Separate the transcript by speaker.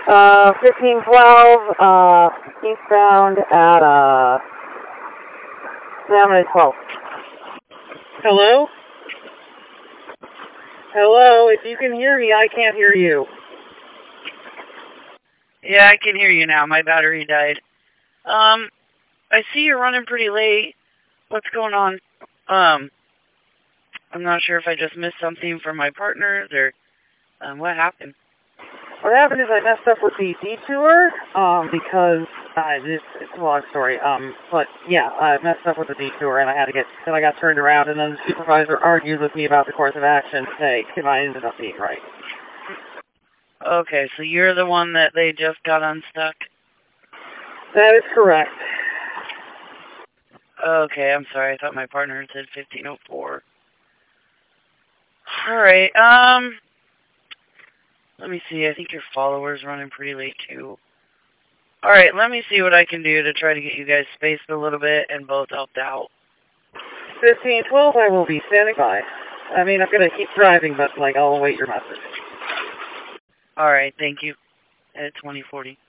Speaker 1: 1512, eastbound at, San Manuel 12. Hello? Hello, if you can hear me, I can't hear you.
Speaker 2: Yeah, I can hear you now. My battery died. I see you're running pretty late. What's going on? I'm not sure if I just missed something from my partners or what happened.
Speaker 1: What happened is I messed up with the detour, because, it's a long story, but yeah, I messed up with the detour and then I got turned around and then the supervisor argued with me about the course of action today, and I ended up being right.
Speaker 2: Okay, so you're the one that they just got unstuck?
Speaker 1: That is correct.
Speaker 2: Okay, I'm sorry. I thought my partner said 1504. Alright, let me see. I think your follower's running pretty late, too. Alright, let me see what I can do to try to get you guys spaced a little bit and both helped out.
Speaker 1: 1512, I will be standing by. I mean, I'm gonna keep driving, but, I'll await your message.
Speaker 2: Alright, thank you. At 2040.